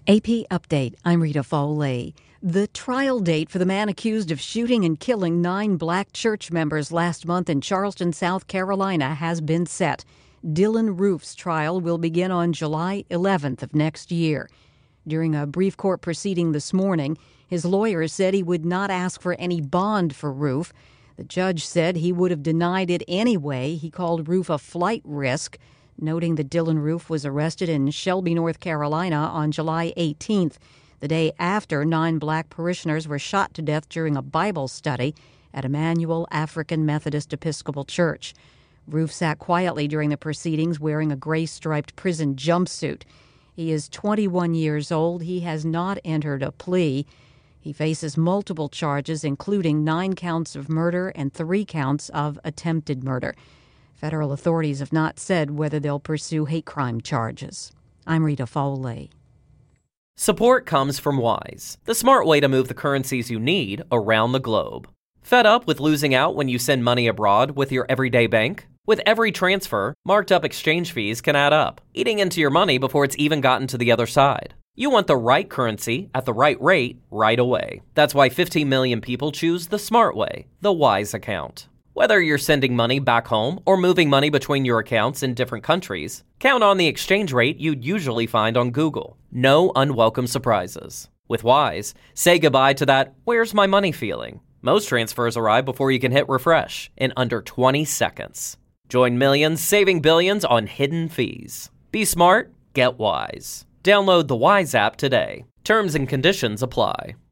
AP Update. I'm Rita Foley. The trial date for the man accused of shooting and killing 9 black church members last month in Charleston, South Carolina, has been set. Dylan Roof's trial will begin on July 11th of next year. During a brief court proceeding this morning, his lawyer said he would not ask for any bond for Roof. The judge said he would have denied it anyway. He called Roof a flight risk, noting that Dylan Roof was arrested in Shelby, North Carolina on July 18th, the day after 9 black parishioners were shot to death during a Bible study at Emmanuel African Methodist Episcopal Church. Roof sat quietly during the proceedings wearing a gray-striped prison jumpsuit. He is 21 years old. He has not entered a plea. He faces multiple charges, including 9 counts of murder and 3 counts of attempted murder. Federal authorities have not said whether they'll pursue hate crime charges. I'm Rita Foley. Support comes from Wise, the smart way to move the currencies you need around the globe. Fed up with losing out when you send money abroad with your everyday bank? With every transfer, marked up exchange fees can add up, eating into your money before it's even gotten to the other side. You want the right currency at the right rate right away. That's why 15 million people choose the smart way, the Wise account. Whether you're sending money back home or moving money between your accounts in different countries, count on the exchange rate you'd usually find on Google. No unwelcome surprises. With Wise, say goodbye to that "where's my money" feeling. Most transfers arrive before you can hit refresh in under 20 seconds. Join millions saving billions on hidden fees. Be smart, get Wise. Download the Wise app today. Terms and conditions apply.